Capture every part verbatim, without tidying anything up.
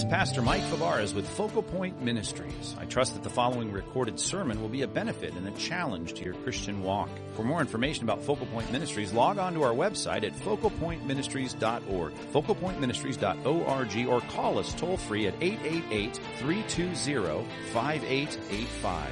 is Pastor Mike Fabarez with Focal Point Ministries. I trust that the following recorded sermon will be a benefit and a challenge to your Christian walk. For more information about Focal Point Ministries, log on to our website at focal point ministries dot org, focal point ministries dot org, or call us toll-free at eight eight eight, three two zero, five eight eight five.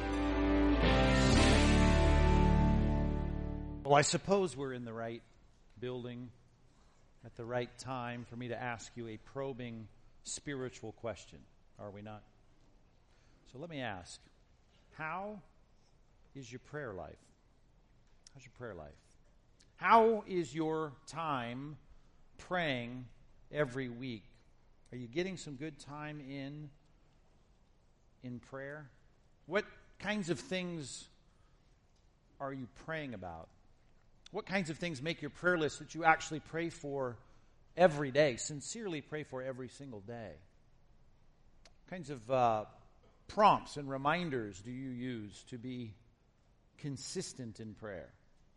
Well, I suppose we're in the right building at the right time for me to ask you a probing spiritual question, are we not? So let me ask, how is your prayer life? How's your prayer life? How is your time praying every week? Are you getting some good time in in prayer? What kinds of things are you praying about? What kinds of things make your prayer list that you actually pray for every day, sincerely pray for every single day? What kinds of uh, prompts and reminders do you use to be consistent in prayer?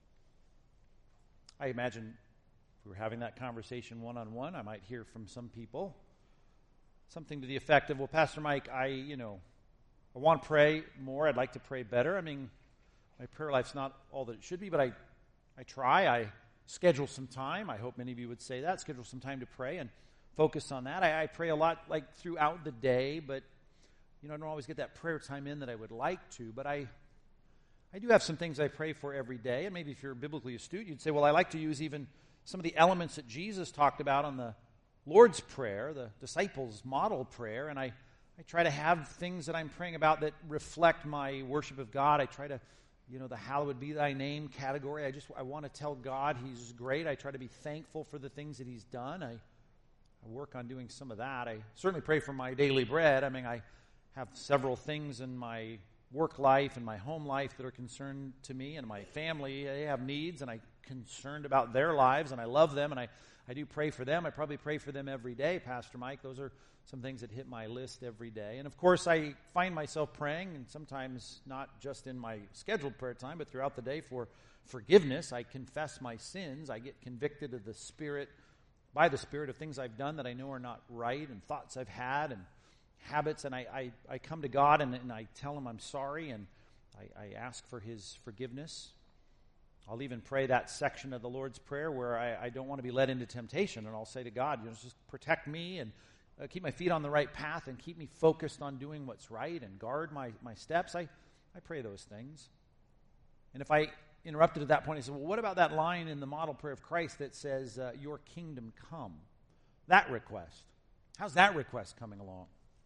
I imagine if we were having that conversation one-on-one, I might hear from some people something to the effect of, well, Pastor Mike, I, you know, I want to pray more. I'd like to pray better. I mean, my prayer life's not all that it should be, but I I try, I schedule some time. I hope many of you would say that. Schedule some time to pray and focus on that. I, I pray a lot like throughout the day, but you know, I don't always get that prayer time in that I would like to. But I I do have some things I pray for every day. And maybe if you're biblically astute, you'd say, well, I like to use even some of the elements that Jesus talked about on the Lord's Prayer, the disciples' model prayer. And I, I try to have things that I'm praying about that reflect my worship of God. I try to You know, the hallowed be thy name category. I just, I want to tell God he's great. I try to be thankful for the things that he's done. I, I work on doing some of that. I certainly pray for my daily bread. I mean, I have several things in my work life and my home life that are concerned to me, and my family, they have needs, and I'm concerned about their lives, and I love them, and I, I do pray for them. I probably pray for them every day, Pastor Mike. Those are some things that hit my list every day. And of course, I find myself praying, and sometimes not just in my scheduled prayer time, but throughout the day for forgiveness. I confess my sins. I get convicted of the Spirit, by the Spirit, of things I've done that I know are not right, and thoughts I've had, and habits. And I, I, I come to God, and, and I tell him I'm sorry, and I, I ask for his forgiveness. I'll even pray that section of the Lord's Prayer where I, I don't want to be led into temptation, and I'll say to God, you know, just protect me and Uh, keep my feet on the right path and keep me focused on doing what's right and guard my, my steps. I, I pray those things. And if I interrupted at that point, I said, well, what about that line in the model prayer of Christ that says, uh, your kingdom come? That request. How's that request coming along?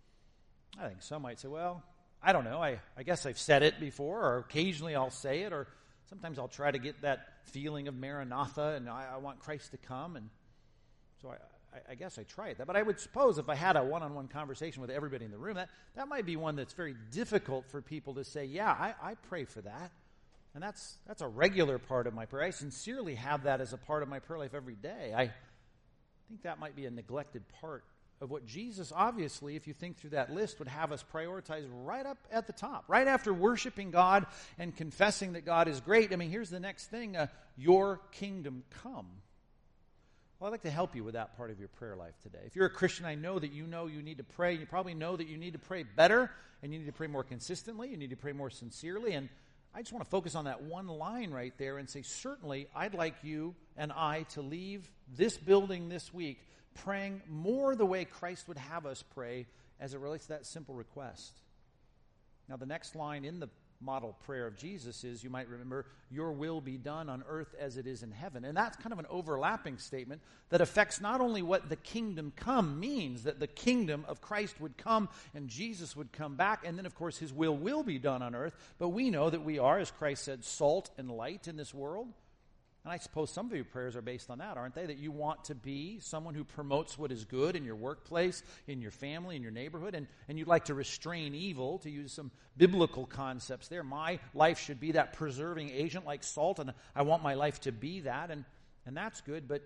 I think some might say, well, I don't know. I, I guess I've said it before, or occasionally I'll say it, or sometimes I'll try to get that feeling of Maranatha, and I, I want Christ to come. And so I... I guess I try it. But I would suppose if I had a one-on-one conversation with everybody in the room, that, that might be one that's very difficult for people to say, yeah, I, I pray for that. And that's that's a regular part of my prayer. I sincerely have that as a part of my prayer life every day. I think that might be a neglected part of what Jesus, obviously, if you think through that list, would have us prioritize right up at the top. Right after worshiping God and confessing that God is great. I mean, here's the next thing, uh, your kingdom come. Well, I'd like to help you with that part of your prayer life today. If you're a Christian, I know that you know you need to pray. You probably know that you need to pray better, and you need to pray more consistently. You need to pray more sincerely. And I just want to focus on that one line right there and say, certainly, I'd like you and I to leave this building this week praying more the way Christ would have us pray as it relates to that simple request. Now, the next line in the model prayer of Jesus is, you might remember, your will be done on earth as it is in heaven. And that's kind of an overlapping statement that affects not only what the kingdom come means, that the kingdom of Christ would come and Jesus would come back, and then of course his will will be done on earth, but we know that we are, as Christ said, salt and light in this world. And I suppose some of your prayers are based on that, aren't they? That you want to be someone who promotes what is good in your workplace, in your family, in your neighborhood, and, and you'd like to restrain evil, to use some biblical concepts there. My life should be that preserving agent like salt, and I want my life to be that, and, and that's good, but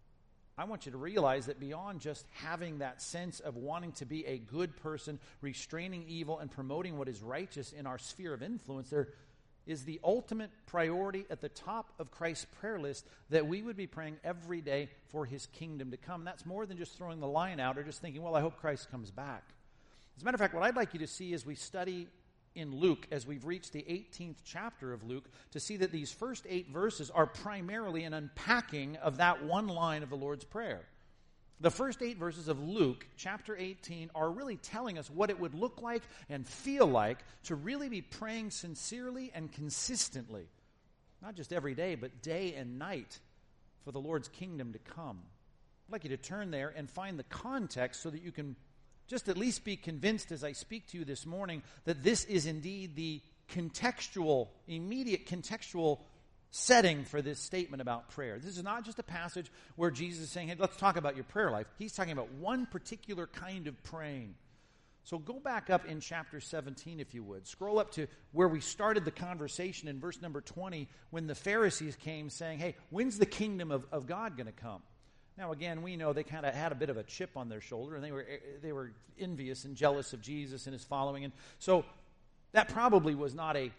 I want you to realize that beyond just having that sense of wanting to be a good person, restraining evil, and promoting what is righteous in our sphere of influence, there is the ultimate priority at the top of Christ's prayer list, that we would be praying every day for his kingdom to come. And that's more than just throwing the line out or just thinking, well, I hope Christ comes back. As a matter of fact, what I'd like you to see as we study in Luke, as we've reached the eighteenth chapter of Luke, to see that these first eight verses are primarily an unpacking of that one line of the Lord's Prayer. The first eight verses of Luke, chapter eighteen, are really telling us what it would look like and feel like to really be praying sincerely and consistently, not just every day, but day and night, for the Lord's kingdom to come. I'd like you to turn there and find the context so that you can just at least be convinced as I speak to you this morning that this is indeed the contextual, immediate contextual setting for this statement about prayer. This is not just a passage where Jesus is saying, hey, let's talk about your prayer life. He's talking about one particular kind of praying. So go back up in chapter seventeen, if you would. Scroll up to where we started the conversation in verse number twenty, when the Pharisees came saying, hey, when's the kingdom of, of God going to come? Now, again, we know they kind of had a bit of a chip on their shoulder, and they were they were envious and jealous of Jesus and his following. And so that probably was not a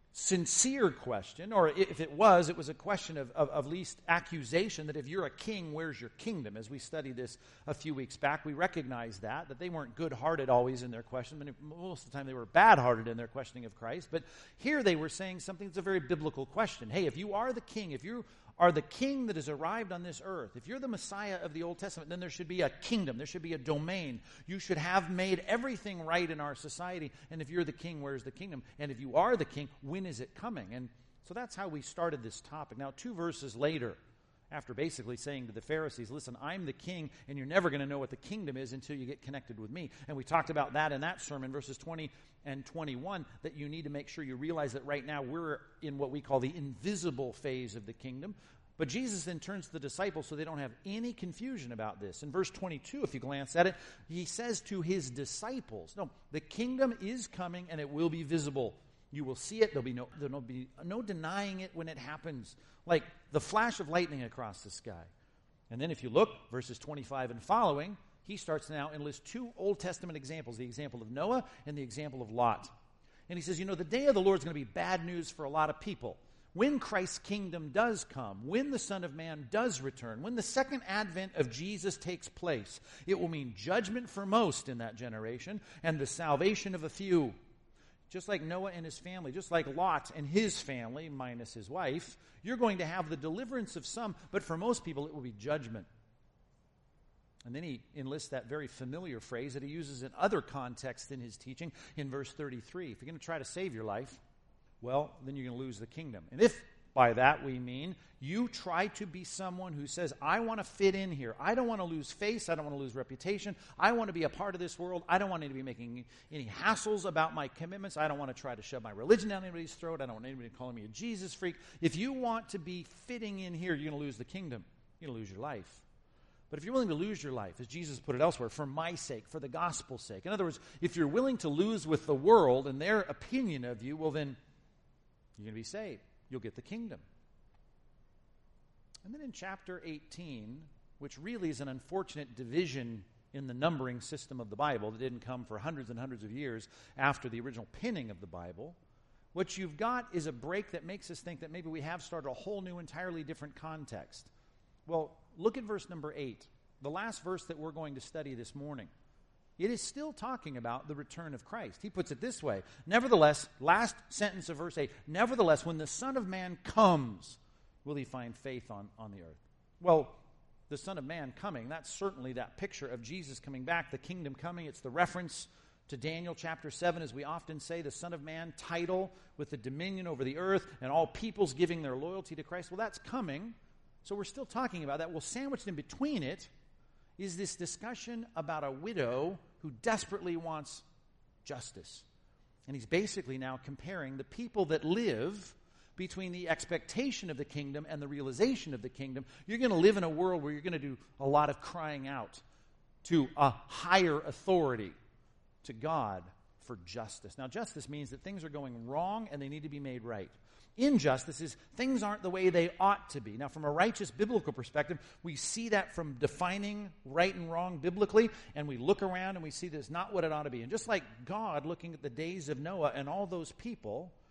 sincere question, or if it was, it was a question of, of, of least accusation that if you're a king, where's your kingdom? As we studied this a few weeks back, we recognized that, that they weren't good-hearted always in their question. But most of the time they were bad-hearted in their questioning of Christ. But here they were saying something that's a very biblical question. Hey, if you are the king, if you are the king that has arrived on this earth, if you're the Messiah of the Old Testament, then there should be a kingdom, there should be a domain. You should have made everything right in our society, and if you're the king, where's the kingdom? And if you are the king, when is it coming? And so that's how we started this topic. Now, two verses later, after basically saying to the Pharisees, listen, I'm the king, and you're never going to know what the kingdom is until you get connected with me. And we talked about that in that sermon, verses twenty and twenty-one, that you need to make sure you realize that right now we're in what we call the invisible phase of the kingdom. But Jesus then turns to the disciples so they don't have any confusion about this. In verse twenty-two, if you glance at it, he says to his disciples, no, the kingdom is coming and it will be visible. You will see it. There'll be no, there'll be no denying it when it happens, like the flash of lightning across the sky. And then if you look, verses twenty-five and following, he starts now and lists two Old Testament examples, the example of Noah and the example of Lot. And he says, you know, the day of the Lord is going to be bad news for a lot of people. When Christ's kingdom does come, when the Son of Man does return, when the second advent of Jesus takes place, it will mean judgment for most in that generation and the salvation of a few. Just like Noah and his family, just like Lot and his family, minus his wife, you're going to have the deliverance of some, but for most people it will be judgment. And then he enlists that very familiar phrase that he uses in other contexts in his teaching in verse thirty-three. If you're going to try to save your life, well, then you're going to lose the kingdom. And if by that we mean you try to be someone who says, I want to fit in here. I don't want to lose face. I don't want to lose reputation. I want to be a part of this world. I don't want to be making any hassles about my commitments. I don't want to try to shove my religion down anybody's throat. I don't want anybody calling me a Jesus freak. If you want to be fitting in here, you're going to lose the kingdom. You're going to lose your life. But if you're willing to lose your life, as Jesus put it elsewhere, for my sake, for the gospel's sake. In other words, if you're willing to lose with the world and their opinion of you, well then, you're going to be saved. You'll get the kingdom. And then in chapter eighteen, which really is an unfortunate division in the numbering system of the Bible that didn't come for hundreds and hundreds of years after the original penning of the Bible, what you've got is a break that makes us think that maybe we have started a whole new, entirely different context. Well, look at verse number eight, the last verse that we're going to study this morning. It is still talking about the return of Christ. He puts it this way. Nevertheless, last sentence of verse eight, nevertheless, when the Son of Man comes, will he find faith on, on the earth? Well, the Son of Man coming, that's certainly that picture of Jesus coming back, the kingdom coming. It's the reference to Daniel chapter seven, as we often say, the Son of Man title with the dominion over the earth and all peoples giving their loyalty to Christ. Well, that's coming. So we're still talking about that. Well, sandwiched in between it is this discussion about a widow who desperately wants justice. And he's basically now comparing the people that live between the expectation of the kingdom and the realization of the kingdom. You're going to live in a world where you're going to do a lot of crying out to a higher authority, to God, for justice. Now, justice means that things are going wrong and they need to be made right. Injustice is things aren't the way they ought to be. Now, from a righteous biblical perspective, we see that from defining right and wrong biblically, and we look around and we see that it's not what it ought to be. And just like God looking at the days of Noah and all those people,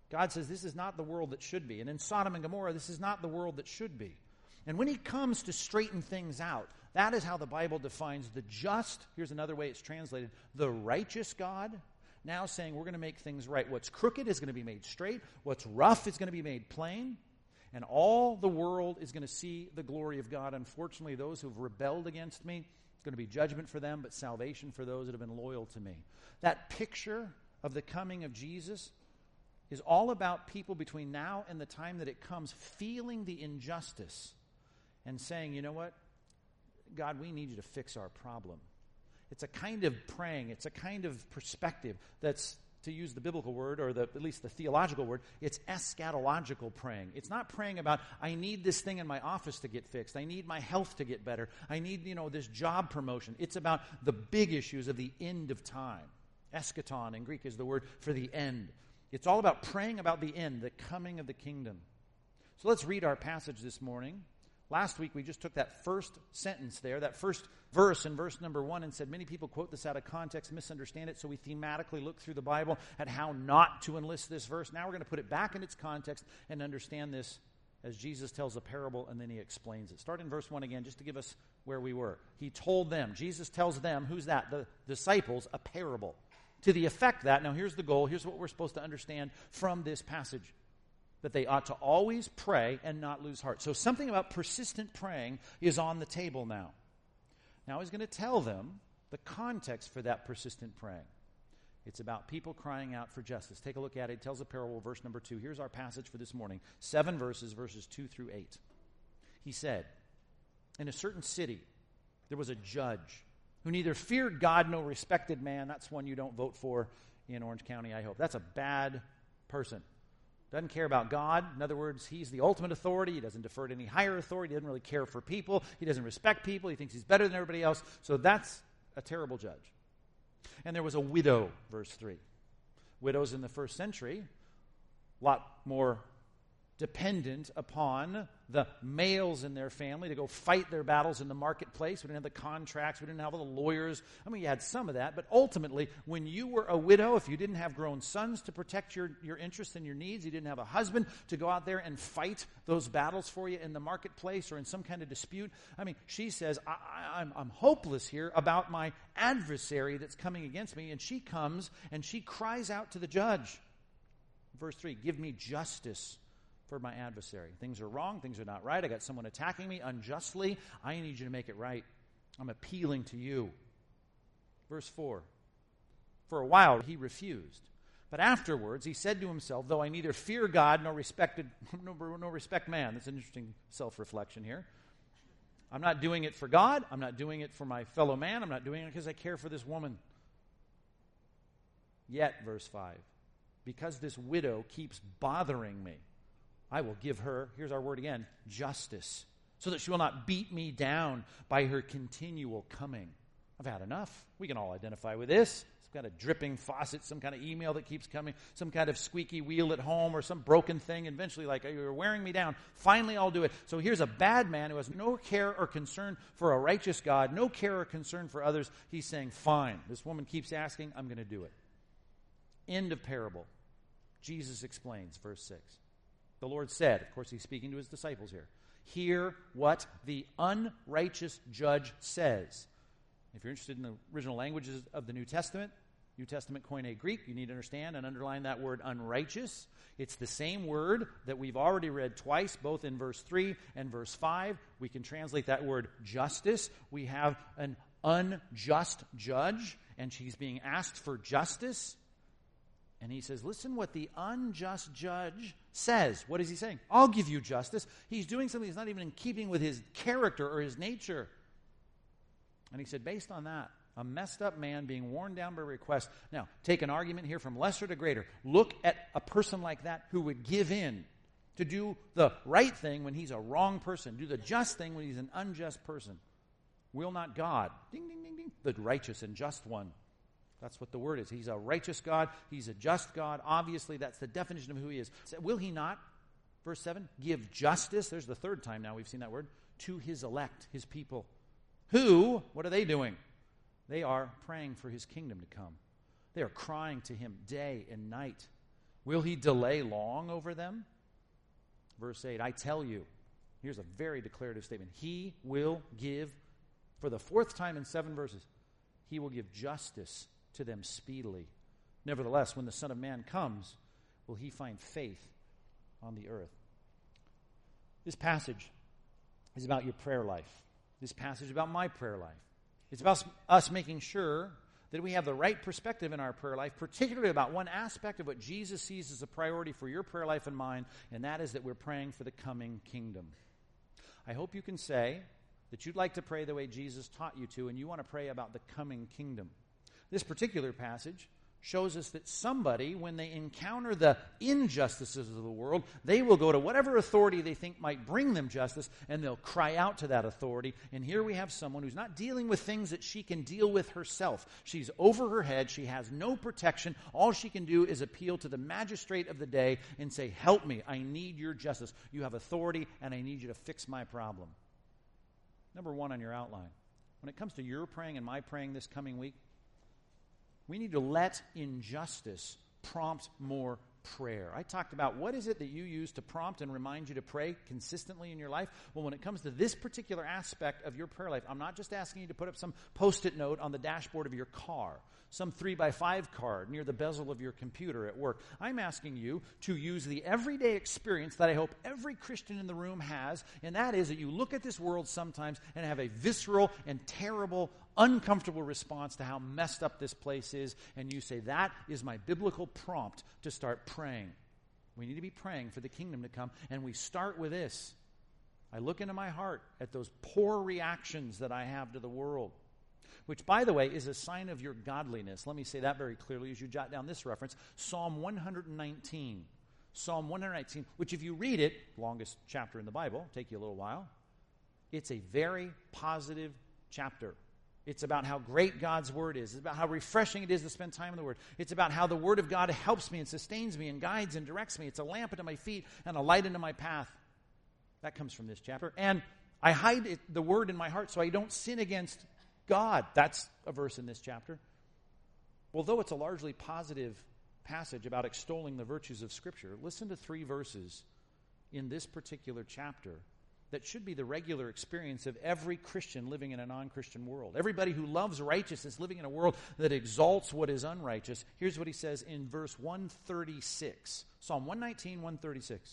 God says this is not the world that should be. And in Sodom and Gomorrah, this is not the world that should be. And when he comes to straighten things out, that is how the Bible defines the just. Here's another way it's translated. The righteous God, now saying we're going to make things right. What's crooked is going to be made straight. What's rough is going to be made plain. And all the world is going to see the glory of God. Unfortunately, those who have rebelled against me, it's going to be judgment for them, but salvation for those that have been loyal to me. That picture of the coming of Jesus is all about people between now and the time that it comes feeling the injustice and saying, you know what, God, we need you to fix our problem. It's a kind of praying. It's a kind of perspective that's, to use the biblical word, or the, at least the theological word, it's eschatological praying. It's not praying about, I need this thing in my office to get fixed. I need my health to get better. I need, you know, this job promotion. It's about the big issues of the end of time. Eschaton in Greek is the word for the end. It's all about praying about the end, the coming of the kingdom. So let's read our passage this morning. Last week we just took that first sentence there, that first verse in verse number one, and said many people quote this out of context, misunderstand it, so we thematically look through the Bible at how not to enlist this verse. Now we're going to put it back in its context and understand this as Jesus tells a parable and then he explains it. Start in verse one again just to give us where we were. He told them, Jesus tells them, who's that? The disciples, a parable. To the effect that, now here's the goal, here's what we're supposed to understand from this passage. That they ought to always pray and not lose heart. So something about persistent praying is on the table now. Now he's going to tell them the context for that persistent praying. It's about people crying out for justice. Take a look at it. It tells a parable, verse number two. Here's our passage for this morning. Seven verses, verses two through eight. He said, in a certain city there was a judge who neither feared God nor respected man. That's one you don't vote for in Orange County, I hope. That's a bad person. Doesn't care about God. In other words, he's the ultimate authority. He doesn't defer to any higher authority. He doesn't really care for people. He doesn't respect people. He thinks he's better than everybody else. So that's a terrible judge. And there was a widow, verse three. Widows in the first century, a lot more dependent upon the males in their family to go fight their battles in the marketplace. We didn't have the contracts. We didn't have all the lawyers. I mean, you had some of that. But ultimately, when you were a widow, if you didn't have grown sons to protect your, your interests and your needs, you didn't have a husband to go out there and fight those battles for you in the marketplace or in some kind of dispute. I mean, she says, I, I, I'm, I'm hopeless here about my adversary that's coming against me. And she comes and she cries out to the judge. Verse three, give me justice for my adversary. Things are wrong. Things are not right. I got someone attacking me unjustly. I need you to make it right. I'm appealing to you. Verse four. For a while he refused. But afterwards he said to himself, though I neither fear God nor respected nor, nor respect man. That's an interesting self-reflection here. I'm not doing it for God. I'm not doing it for my fellow man. I'm not doing it because I care for this woman. Yet, verse five, because this widow keeps bothering me, I will give her, here's our word again, justice, so that she will not beat me down by her continual coming. I've had enough. We can all identify with this. Some kind of dripping faucet, some kind of email that keeps coming, some kind of squeaky wheel at home, or some broken thing. Eventually, like, you're wearing me down. Finally, I'll do it. So here's a bad man who has no care or concern for a righteous God, no care or concern for others. He's saying, fine. This woman keeps asking, I'm going to do it. End of parable. Jesus explains, verse six. The Lord said, of course he's speaking to his disciples here, hear what the unrighteous judge says. If you're interested in the original languages of the New Testament, New Testament Koine Greek, you need to understand and underline that word unrighteous. It's the same word that we've already read twice, both in verse three and verse five. We can translate that word justice. We have an unjust judge, and she's being asked for justice. And he says, listen what the unjust judge says. What is he saying? I'll give you justice. He's doing something that's not even in keeping with his character or his nature. And he said, based on that, a messed up man being worn down by request. Now, take an argument here from lesser to greater. Look at a person like that who would give in to do the right thing when he's a wrong person, do the just thing when he's an unjust person. Will not God, ding, ding, ding, ding, the righteous and just one. That's what the word is. He's a righteous God. He's a just God. Obviously, that's the definition of who he is. Will he not, verse seven, give justice, there's the third time now we've seen that word, to his elect, his people, who, what are they doing? They are praying for his kingdom to come. They are crying to him day and night. Will he delay long over them? Verse eight, I tell you, here's a very declarative statement. He will give, for the fourth time in seven verses, he will give justice to them speedily. Nevertheless, when the Son of Man comes, will he find faith on the earth? This passage is about your prayer life. This passage is about my prayer life. It's about us making sure that we have the right perspective in our prayer life, particularly about one aspect of what Jesus sees as a priority for your prayer life and mine, and that is that we're praying for the coming kingdom. I hope you can say that you'd like to pray the way Jesus taught you to, and you want to pray about the coming kingdom. This particular passage shows us that somebody, when they encounter the injustices of the world, they will go to whatever authority they think might bring them justice, and they'll cry out to that authority. And here we have someone who's not dealing with things that she can deal with herself. She's over her head. She has no protection. All she can do is appeal to the magistrate of the day and say, help me. I need your justice. You have authority, and I need you to fix my problem. Number one on your outline. When it comes to your praying and my praying this coming week, we need to let injustice prompt more prayer. I talked about what is it that you use to prompt and remind you to pray consistently in your life. Well, when it comes to this particular aspect of your prayer life, I'm not just asking you to put up some post-it note on the dashboard of your car, some three by five card near the bezel of your computer at work. I'm asking you to use the everyday experience that I hope every Christian in the room has, and that is that you look at this world sometimes and have a visceral and terrible, uncomfortable response to how messed up this place is, and you say, that is my biblical prompt to start praying. We need to be praying for the kingdom to come, and we start with this. I look into my heart at those poor reactions that I have to the world, which, by the way, is a sign of your godliness. Let me say that very clearly as you jot down this reference. Psalm one nineteen. Psalm one nineteen, which if you read it, longest chapter in the Bible, take you a little while, it's a very positive chapter. It's about how great God's Word is. It's about how refreshing it is to spend time in the Word. It's about how the Word of God helps me and sustains me and guides and directs me. It's a lamp unto my feet and a light unto my path. That comes from this chapter. And I hide it, the Word in my heart so I don't sin against God. That's a verse in this chapter. Although it's a largely positive passage about extolling the virtues of Scripture, listen to three verses in this particular chapter that should be the regular experience of every Christian living in a non-Christian world. Everybody who loves righteousness living in a world that exalts what is unrighteous. Here's what he says in verse one thirty-six. Psalm one nineteen, one thirty-six.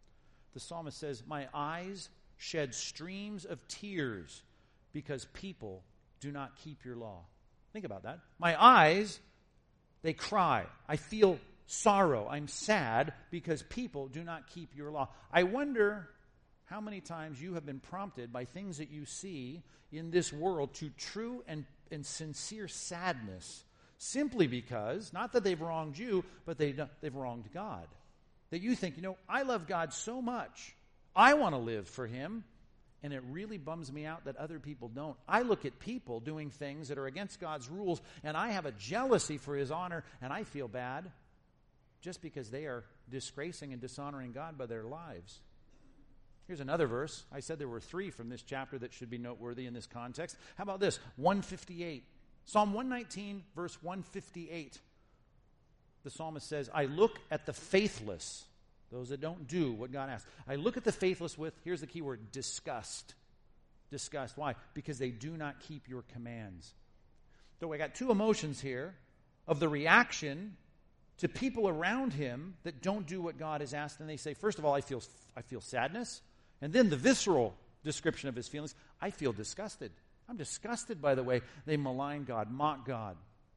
The psalmist says, my eyes shed streams of tears because people do not keep your law. Think about that. My eyes, they cry. I feel sorrow. I'm sad because people do not keep your law. I wonder how many times you have been prompted by things that you see in this world to true and, and sincere sadness, simply because, not that they've wronged you, but they, they've wronged God. That you think, you know, I love God so much, I want to live for Him, and it really bums me out that other people don't. I look at people doing things that are against God's rules, and I have a jealousy for His honor, and I feel bad just because they are disgracing and dishonoring God by their lives. Here's another verse. I said there were three from this chapter that should be noteworthy in this context. How about this? one fifty-eight. Psalm one nineteen, verse one fifty-eight. The psalmist says, I look at the faithless, those that don't do what God asks. I look at the faithless with, here's the key word, disgust. Disgust. Why? Because they do not keep your commands. So I got two emotions here of the reaction to people around him that don't do what God has asked. And they say, first of all, I feel I feel sadness. And then the visceral description of his feelings, I feel disgusted. I'm disgusted by the way they malign God, mock God.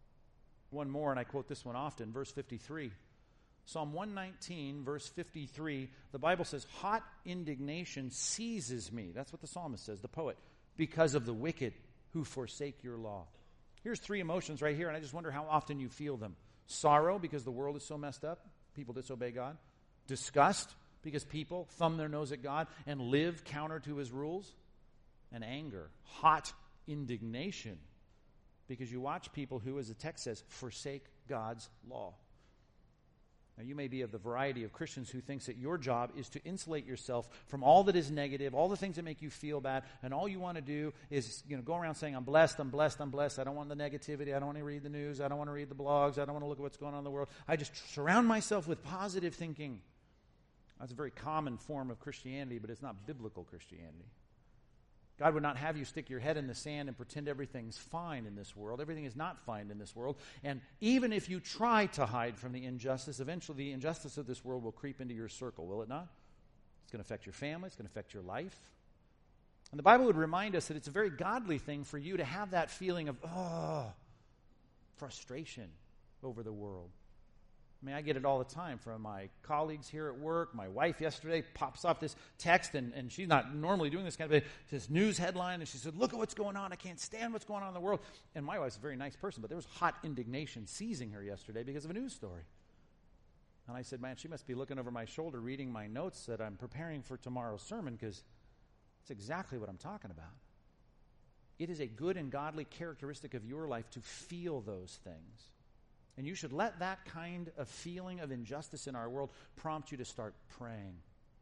One more, and I quote this one often, verse fifty-three. Psalm one nineteen, verse fifty-three, the Bible says, hot indignation seizes me. That's what the psalmist says, the poet, because of the wicked who forsake your law. Here's three emotions right here, and I just wonder how often you feel them. Sorrow, because the world is so messed up. People disobey God. Disgust, because people thumb their nose at God and live counter to His rules. And anger, hot indignation, because you watch people who, as the text says, forsake God's law. Now, you may be of the variety of Christians who thinks that your job is to insulate yourself from all that is negative, all the things that make you feel bad, and all you want to do is, you know, go around saying, I'm blessed, I'm blessed, I'm blessed. I don't want the negativity. I don't want to read the news. I don't want to read the blogs. I don't want to look at what's going on in the world. I just surround myself with positive thinking. That's a very common form of Christianity, but it's not biblical Christianity. God would not have you stick your head in the sand and pretend everything's fine in this world. Everything is not fine in this world. And even if you try to hide from the injustice, eventually the injustice of this world will creep into your circle, will it not? It's going to affect your family. It's going to affect your life. And the Bible would remind us that it's a very godly thing for you to have that feeling of, oh, frustration over the world. I mean, I get it all the time from my colleagues here at work. My wife yesterday pops off this text, and, and she's not normally doing this kind of a, this news headline, and she said, look at what's going on. I can't stand what's going on in the world. And my wife's a very nice person, but there was hot indignation seizing her yesterday because of a news story. And I said, man, she must be looking over my shoulder reading my notes that I'm preparing for tomorrow's sermon, because it's exactly what I'm talking about. It is a good and godly characteristic of your life to feel those things. And you should let that kind of feeling of injustice in our world prompt you to start praying.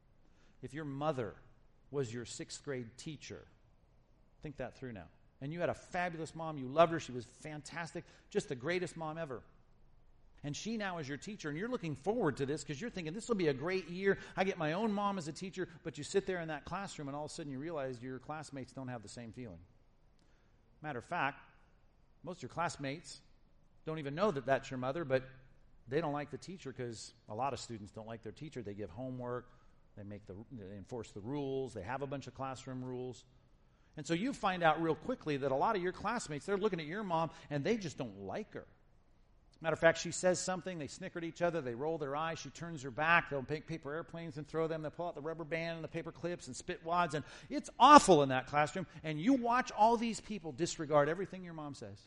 If your mother was your sixth grade teacher, think that through now. And you had a fabulous mom, you loved her, she was fantastic, just the greatest mom ever. And she now is your teacher, and you're looking forward to this because you're thinking, this will be a great year. I get my own mom as a teacher, but you sit there in that classroom and all of a sudden you realize your classmates don't have the same feeling. Matter of fact, most of your classmates don't even know that that's your mother, but they don't like the teacher because a lot of students don't like their teacher. They give homework, they make the, they enforce the rules, they have a bunch of classroom rules. And so you find out real quickly that a lot of your classmates, they're looking at your mom and they just don't like her. Matter of fact, she says something, they snicker at each other, they roll their eyes, she turns her back, they'll make paper airplanes and throw them, they'll pull out the rubber band and the paper clips and spit wads, and it's awful in that classroom. And you watch all these people disregard everything your mom says.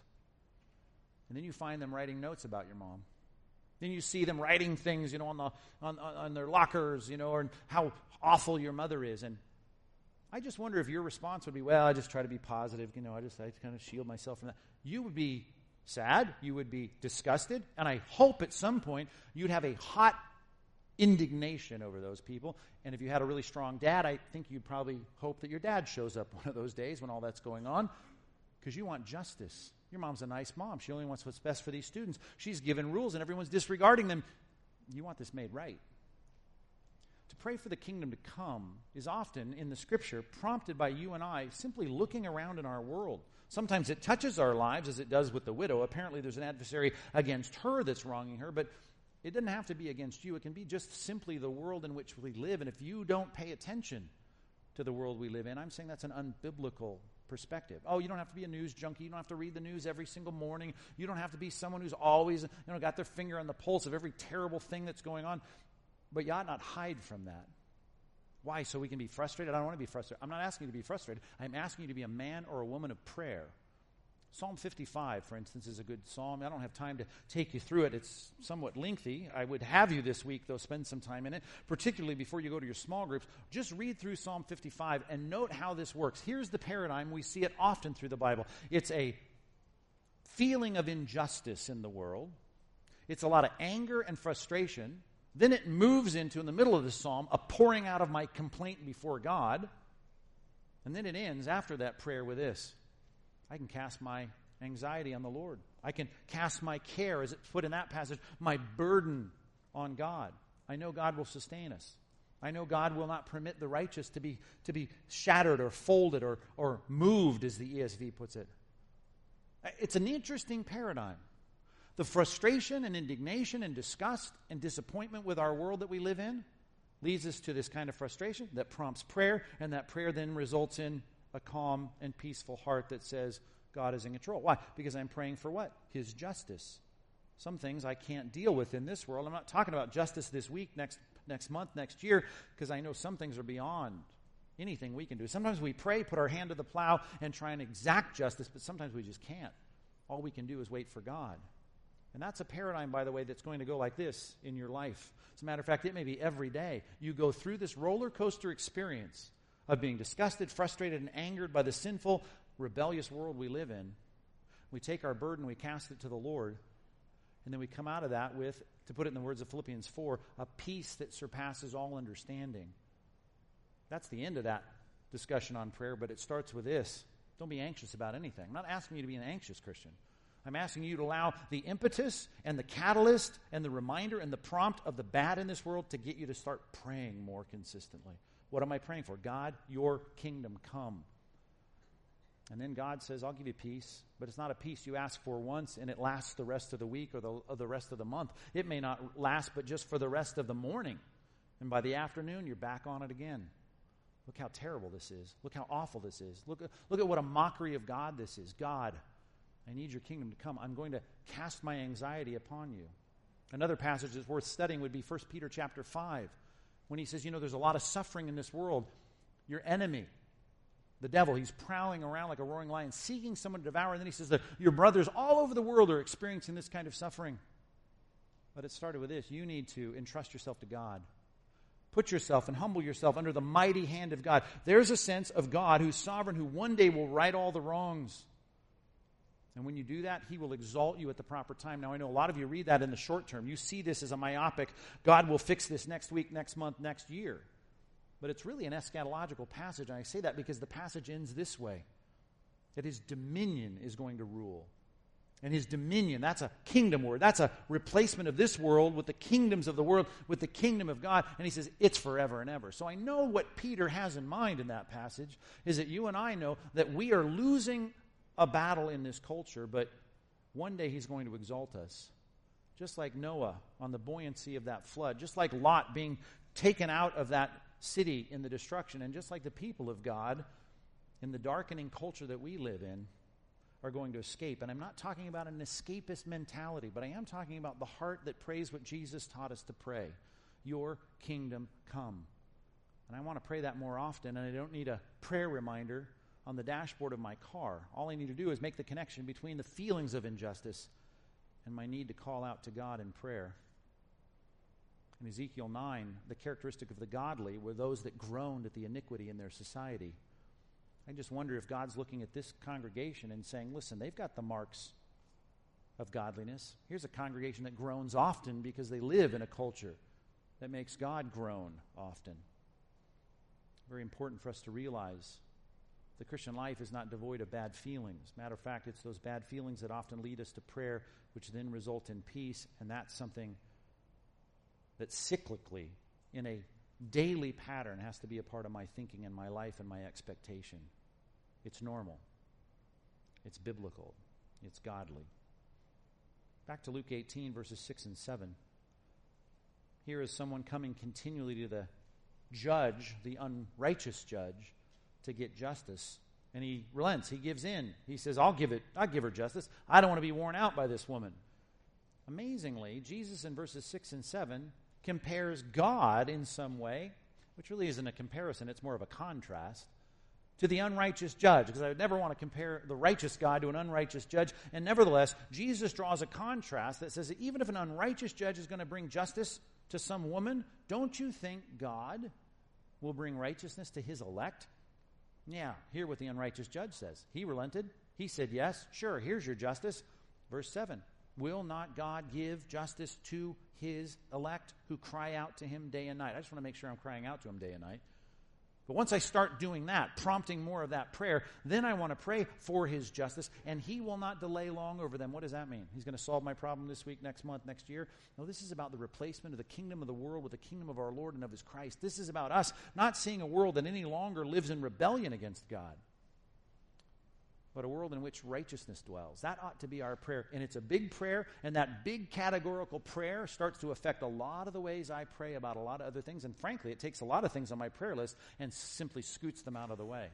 And then you find them writing notes about your mom. Then you see them writing things, you know, on the on, on their lockers, you know, or how awful your mother is. And I just wonder if your response would be, well, I just try to be positive, you know, I just I kind of shield myself from that. You would be sad, you would be disgusted, and I hope at some point you'd have a hot indignation over those people. And if you had a really strong dad, I think you'd probably hope that your dad shows up one of those days when all that's going on, because you want justice. Your mom's a nice mom. She only wants what's best for these students. She's given rules and everyone's disregarding them. You want this made right. To pray for the kingdom to come is often in the scripture prompted by you and I simply looking around in our world. Sometimes it touches our lives as it does with the widow. Apparently there's an adversary against her that's wronging her, but it doesn't have to be against you. It can be just simply the world in which we live. And if you don't pay attention to the world we live in, I'm saying that's an unbiblical perspective. Oh, you don't have to be a news junkie. You don't have to read the news every single morning. You don't have to be someone who's always, you know, got their finger on the pulse of every terrible thing that's going on. But you ought not hide from that. Why? So we can be frustrated? I don't want to be frustrated. I'm not asking you to be frustrated. I'm asking you to be a man or a woman of prayer. Psalm fifty-five, for instance, is a good psalm. I don't have time to take you through it. It's somewhat lengthy. I would have you this week, though, spend some time in it, particularly before you go to your small groups. Just read through Psalm fifty-five and note how this works. Here's the paradigm. We see it often through the Bible. It's a feeling of injustice in the world. It's a lot of anger and frustration. Then it moves into, in the middle of the psalm, a pouring out of my complaint before God. And then it ends after that prayer with this: I can cast my anxiety on the Lord. I can cast my care, as it's put in that passage, my burden on God. I know God will sustain us. I know God will not permit the righteous to be to be shattered or folded or, or moved, as the E S V puts it. It's an interesting paradigm. The frustration and indignation and disgust and disappointment with our world that we live in leads us to this kind of frustration that prompts prayer, and that prayer then results in a calm and peaceful heart that says, God is in control. Why? Because I'm praying for what? His justice. Some things I can't deal with in this world. I'm not talking about justice this week, next next month, next year, because I know some things are beyond anything we can do. Sometimes we pray, put our hand to the plow, and try and exact justice, but sometimes we just can't. All we can do is wait for God. And that's a paradigm, by the way, that's going to go like this in your life. As a matter of fact, it may be every day. You go through this roller coaster experience of being disgusted, frustrated, and angered by the sinful, rebellious world we live in. We take our burden, we cast it to the Lord, And then we come out of that with, to put it in the words of Philippians four, a peace that surpasses all understanding. That's the end of that discussion on prayer, but it starts with this. Don't be anxious about anything. I'm not asking you to be an anxious Christian. I'm asking you to allow the impetus and the catalyst and the reminder and the prompt of the bad in this world to get you to start praying more consistently. What am I praying for? God, your kingdom come. And then God says, I'll give you peace, but it's not a peace you ask for once and it lasts the rest of the week or the, or the rest of the month. It may not last, but just for the rest of the morning. And by the afternoon, you're back on it again. Look how terrible this is. Look how awful this is. Look, look at what a mockery of God this is. God, I need your kingdom to come. I'm going to cast my anxiety upon you. Another passage that's worth studying would be First Peter chapter five, when he says, you know, there's a lot of suffering in this world. Your enemy, the devil, he's prowling around like a roaring lion, seeking someone to devour. And then he says that your brothers all over the world are experiencing this kind of suffering. But it started with this. You need to entrust yourself to God. Put yourself and humble yourself under the mighty hand of God. There's a sense of God who's sovereign, who one day will right all the wrongs. And when you do that, he will exalt you at the proper time. Now, I know a lot of you read that in the short term. You see this as a myopic, God will fix this next week, next month, next year. But it's really an eschatological passage, and I say that because the passage ends this way, that his dominion is going to rule. And his dominion, that's a kingdom word. That's a replacement of this world with the kingdoms of the world, with the kingdom of God. And he says, it's forever and ever. So I know what Peter has in mind in that passage is that you and I know that we are losing a battle in this culture, but one day he's going to exalt us. Just like Noah on the buoyancy of that flood, just like Lot being taken out of that city in the destruction, and just like the people of God in the darkening culture that we live in are going to escape. And I'm not talking about an escapist mentality, but I am talking about the heart that prays what Jesus taught us to pray. Your kingdom come. And I want to pray that more often, and I don't need a prayer reminder on the dashboard of my car. All I need to do is make the connection between the feelings of injustice and my need to call out to God in prayer. In Ezekiel nine, the characteristic of the godly were those that groaned at the iniquity in their society. I just wonder if God's looking at this congregation and saying, listen, they've got the marks of godliness. Here's a congregation that groans often because they live in a culture that makes God groan often. Very important for us to realize the Christian life is not devoid of bad feelings. Matter of fact, it's those bad feelings that often lead us to prayer, which then result in peace, and that's something that cyclically, in a daily pattern, has to be a part of my thinking and my life and my expectation. It's normal. It's biblical. It's godly. Back to Luke eighteen, verses six and seven. Here is someone coming continually to the judge, the unrighteous judge, to get justice. And he relents. He gives in. He says, I'll give it. I'll give her justice. I don't want to be worn out by this woman. Amazingly, Jesus in verses six and seven compares God in some way, which really isn't a comparison, it's more of a contrast, to the unrighteous judge, because I would never want to compare the righteous God to an unrighteous judge. And nevertheless, Jesus draws a contrast that says that even if an unrighteous judge is going to bring justice to some woman, don't you think God will bring righteousness to his elect? Yeah, hear what the unrighteous judge says. He relented. He said, yes, sure, here's your justice. Verse seven, will not God give justice to his elect who cry out to him day and night? I just want to make sure I'm crying out to him day and night. But once I start doing that, prompting more of that prayer, then I want to pray for his justice, and he will not delay long over them. What does that mean? He's going to solve my problem this week, next month, next year? No, this is about the replacement of the kingdom of the world with the kingdom of our Lord and of his Christ. This is about us not seeing a world that any longer lives in rebellion against God, but a world in which righteousness dwells. That ought to be our prayer. And it's a big prayer, and that big categorical prayer starts to affect a lot of the ways I pray about a lot of other things. And frankly, it takes a lot of things on my prayer list and simply scoots them out of the way.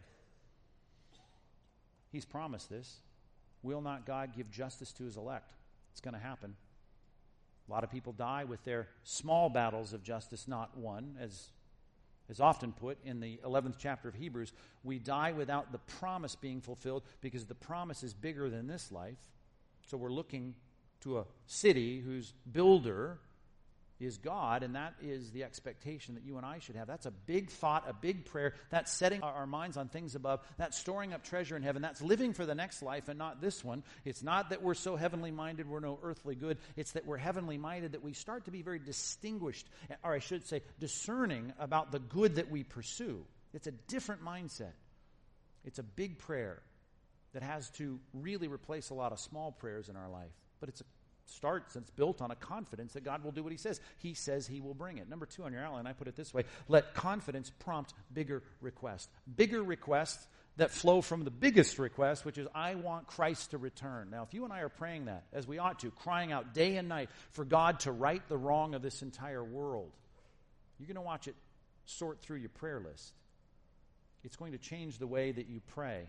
He's promised this. Will not God give justice to his elect? It's going to happen. A lot of people die with their small battles of justice not won, as is often put in the eleventh chapter of Hebrews. We die without the promise being fulfilled because the promise is bigger than this life. So we're looking to a city whose builder is God, and that is the expectation that you and I should have. That's a big thought, a big prayer. That's setting our minds on things above. That's storing up treasure in heaven. That's living for the next life and not this one. It's not that we're so heavenly minded we're no earthly good. It's that we're heavenly minded that we start to be very distinguished, or I should say discerning about the good that we pursue. It's a different mindset. It's a big prayer that has to really replace a lot of small prayers in our life. But it's a starts and it's built on a confidence that God will do what he says. He says he will bring it. Number two on your outline, I put it this way: let confidence prompt bigger requests. Bigger requests that flow from the biggest request, which is, I want Christ to return. Now, if you and I are praying that, as we ought to, crying out day and night for God to right the wrong of this entire world, you're going to watch it sort through your prayer list. It's going to change the way that you pray.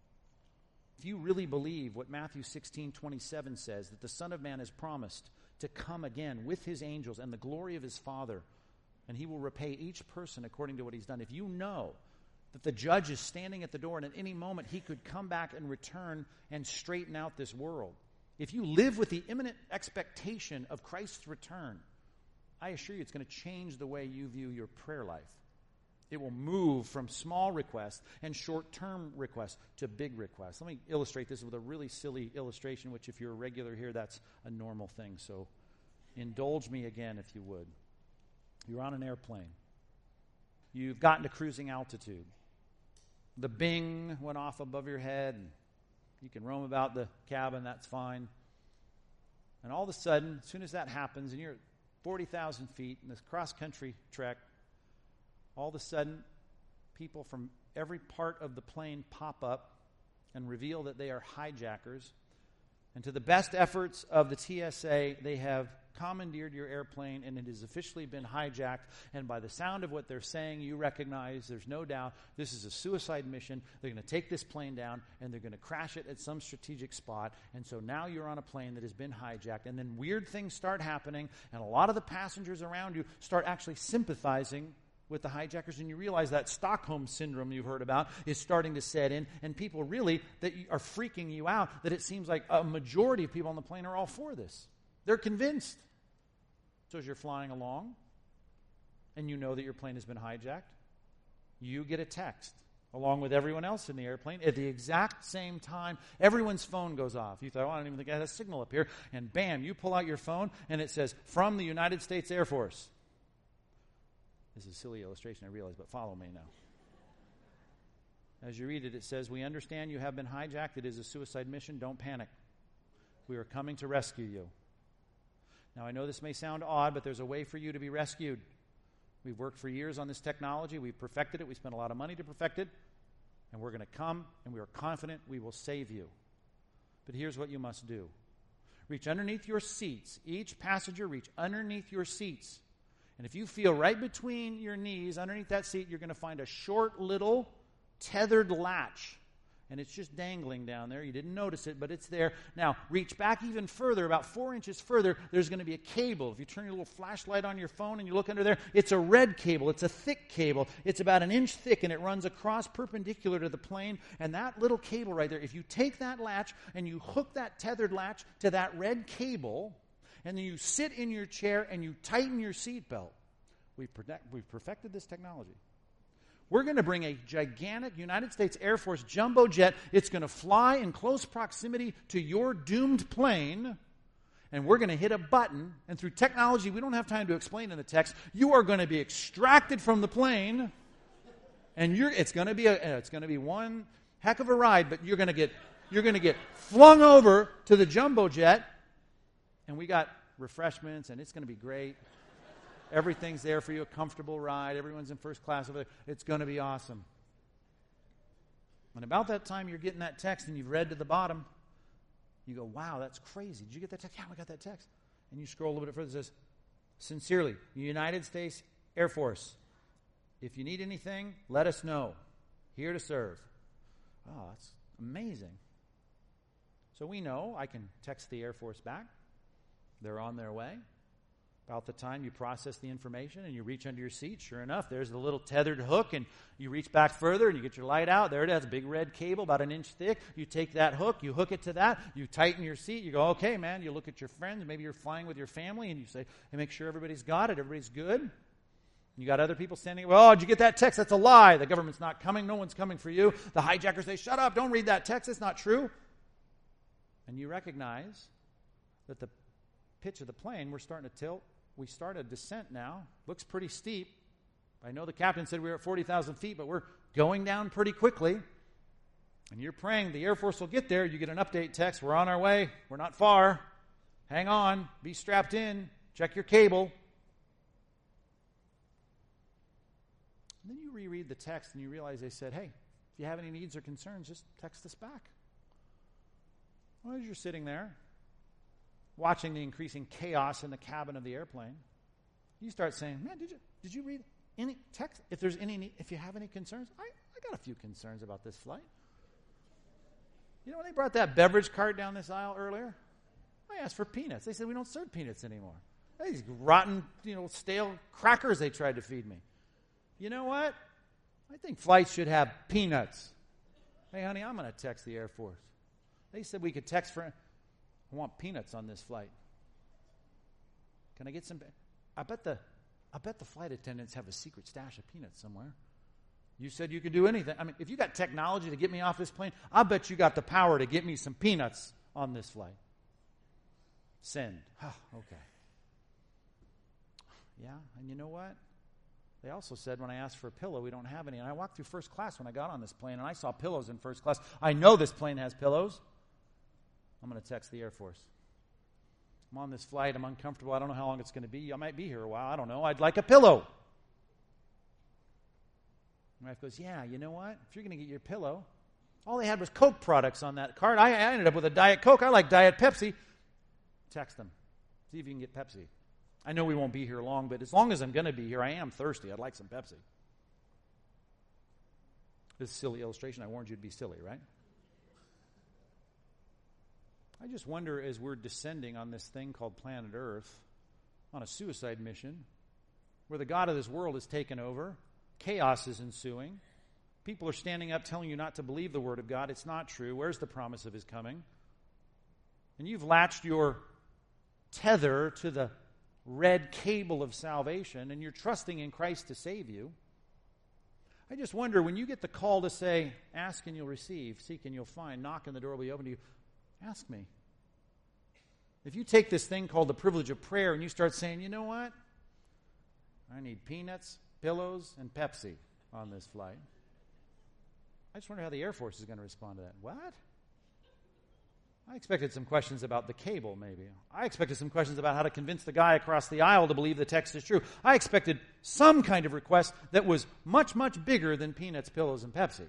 If you really believe what Matthew sixteen twenty-seven says, that the Son of Man has promised to come again with his angels and the glory of his Father, and he will repay each person according to what he's done. If you know that the judge is standing at the door and at any moment he could come back and return and straighten out this world, if you live with the imminent expectation of Christ's return, I assure you it's going to change the way you view your prayer life. It will move from small requests and short-term requests to big requests. Let me illustrate this with a really silly illustration, which if you're a regular here, that's a normal thing. So indulge me again, if you would. You're on an airplane. You've gotten to cruising altitude. The bing went off above your head, and you can roam about the cabin, that's fine. And all of a sudden, as soon as that happens, and you're at forty thousand feet in this cross-country trek, all of a sudden, people from every part of the plane pop up and reveal that they are hijackers. And to the best efforts of the T S A, they have commandeered your airplane, and it has officially been hijacked. And by the sound of what they're saying, you recognize, there's no doubt, this is a suicide mission. They're going to take this plane down, and they're going to crash it at some strategic spot. And so now you're on a plane that has been hijacked. And then weird things start happening, and a lot of the passengers around you start actually sympathizing with the hijackers, and you realize that Stockholm syndrome you've heard about is starting to set in, and people really that are freaking you out, that it seems like a majority of people on the plane are all for this. They're convinced. So as you're flying along, and you know that your plane has been hijacked, you get a text, along with everyone else in the airplane, at the exact same time. Everyone's phone goes off. You thought, oh, I don't even think I had a signal up here, and bam, you pull out your phone, and it says, from the United States Air Force. This is a silly illustration, I realize, but follow me now. As you read it, it says, we understand you have been hijacked. It is a suicide mission. Don't panic. We are coming to rescue you. Now, I know this may sound odd, but there's a way for you to be rescued. We've worked for years on this technology. We've perfected it. We spent a lot of money to perfect it. And we're going to come, and we are confident we will save you. But here's what you must do. Reach underneath your seats. Each passenger, reach underneath your seats. And if you feel right between your knees, underneath that seat, you're going to find a short little tethered latch. And it's just dangling down there. You didn't notice it, but it's there. Now, reach back even further, about four inches further, there's going to be a cable. If you turn your little flashlight on your phone and you look under there, it's a red cable. It's a thick cable. It's about an inch thick, and it runs across perpendicular to the plane. And that little cable right there, if you take that latch and you hook that tethered latch to that red cable, and then you sit in your chair and you tighten your seatbelt, we've, protect, we've perfected this technology. We're going to bring a gigantic United States Air Force jumbo jet. It's going to fly in close proximity to your doomed plane, and we're going to hit a button, and through technology we don't have time to explain in the text, you are going to be extracted from the plane, and you're, it's going to be a, it's going to be one heck of a ride, but you're going to get you're going to get flung over to the jumbo jet, and we got refreshments, and it's going to be great. Everything's there for you, a comfortable ride. Everyone's in first class over there. It's going to be awesome. And about that time you're getting that text and you've read to the bottom, you go, wow, that's crazy. Did you get that text? Yeah, we got that text. And you scroll a little bit further, it says, sincerely, United States Air Force. If you need anything, let us know. Here to serve. Oh, that's amazing. So we know I can text the Air Force back. They're on their way. About the time you process the information and you reach under your seat, sure enough, there's the little tethered hook, and you reach back further and you get your light out. There it is, a big red cable about an inch thick. You take that hook, you hook it to that, you tighten your seat, you go, okay, man, you look at your friends, maybe you're flying with your family, and you say, hey, make sure everybody's got it, everybody's good. You got other people standing, well, did you get that text? That's a lie. The government's not coming. No one's coming for you. The hijackers say, shut up, don't read that text. It's not true. And you recognize that the pitch of the plane, we're starting to tilt. We start a descent now. Looks pretty steep. I know the captain said we were at forty thousand feet, but we're going down pretty quickly. And you're praying the Air Force will get there. You get an update text. We're on our way. We're not far. Hang on. Be strapped in. Check your cable. And then you reread the text and you realize they said, hey, if you have any needs or concerns, just text us back. Well, as you're sitting there, watching the increasing chaos in the cabin of the airplane, you start saying, man, did you did you read any text? If there's any, if you have any concerns, I, I got a few concerns about this flight. You know, when they brought that beverage cart down this aisle earlier, I asked for peanuts. They said, we don't serve peanuts anymore. These rotten, you know, stale crackers they tried to feed me. You know what? I think flights should have peanuts. Hey, honey, I'm going to text the Air Force. They said we could text for... I want peanuts on this flight. Can I get some? I bet the, I bet the flight attendants have a secret stash of peanuts somewhere. You said you could do anything. I mean, if you got technology to get me off this plane, I bet you got the power to get me some peanuts on this flight. Send. Oh, okay. Yeah, and you know what? They also said when I asked for a pillow, we don't have any. And I walked through first class when I got on this plane, and I saw pillows in first class. I know this plane has pillows. I'm going to text the Air Force. I'm on this flight. I'm uncomfortable. I don't know how long it's going to be. I might be here a while. I don't know. I'd like a pillow. My wife goes, yeah, you know what? If you're going to get your pillow, all they had was Coke products on that card. I, I ended up with a Diet Coke. I like Diet Pepsi. Text them. See if you can get Pepsi. I know we won't be here long, but as long as I'm going to be here, I am thirsty. I'd like some Pepsi. This is a silly illustration. I warned you to be silly, right? I just wonder, as we're descending on this thing called planet Earth, on a suicide mission, where the God of this world is taken over, chaos is ensuing, people are standing up telling you not to believe the Word of God. It's not true. Where's the promise of His coming? And you've latched your tether to the red cable of salvation, and you're trusting in Christ to save you. I just wonder, when you get the call to say, ask and you'll receive, seek and you'll find, knock and the door will be open to you, ask me. If you take this thing called the privilege of prayer and you start saying, you know what? I need peanuts, pillows, and Pepsi on this flight. I just wonder how the Air Force is going to respond to that. What? I expected some questions about the cable, maybe. I expected some questions about how to convince the guy across the aisle to believe the text is true. I expected some kind of request that was much, much bigger than peanuts, pillows, and Pepsi.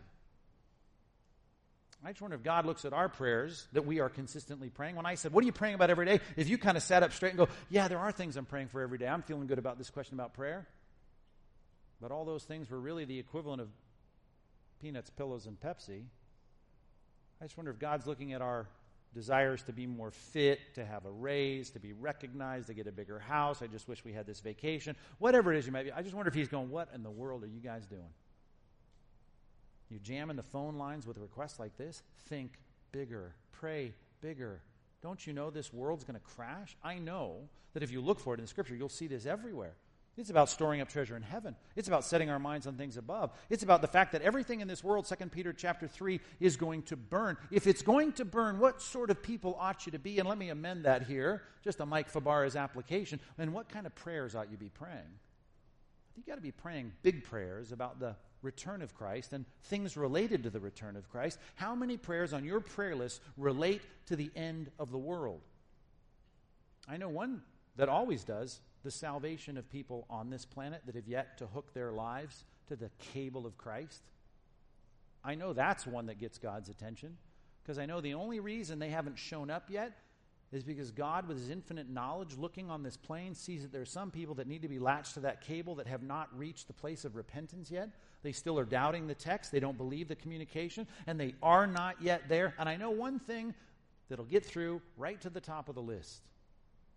I just wonder if God looks at our prayers that we are consistently praying. When I said, what are you praying about every day? If you kind of sat up straight and go, yeah, there are things I'm praying for every day. I'm feeling good about this question about prayer. But all those things were really the equivalent of peanuts, pillows, and Pepsi. I just wonder if God's looking at our desires to be more fit, to have a raise, to be recognized, to get a bigger house. I just wish we had this vacation. Whatever it is you might be. I just wonder if He's going, what in the world are you guys doing? You jamming the phone lines with requests like this? Think bigger. Pray bigger. Don't you know this world's going to crash? I know that if you look for it in Scripture, you'll see this everywhere. It's about storing up treasure in heaven. It's about setting our minds on things above. It's about the fact that everything in this world, Second Peter chapter three, is going to burn. If it's going to burn, what sort of people ought you to be? And let me amend that here, just a Mike Fabara's application. And what kind of prayers ought you be praying? You've got to be praying big prayers about the return of Christ and things related to the return of Christ. How many prayers on your prayer list relate to the end of the world? I know one that always does, the salvation of people on this planet that have yet to hook their lives to the cable of Christ. I know that's one that gets God's attention, because I know the only reason they haven't shown up yet is because God, with His infinite knowledge, looking on this plane, sees that there are some people that need to be latched to that cable that have not reached the place of repentance yet. They still are doubting the text. They don't believe the communication, and they are not yet there. And I know one thing that'll get through right to the top of the list.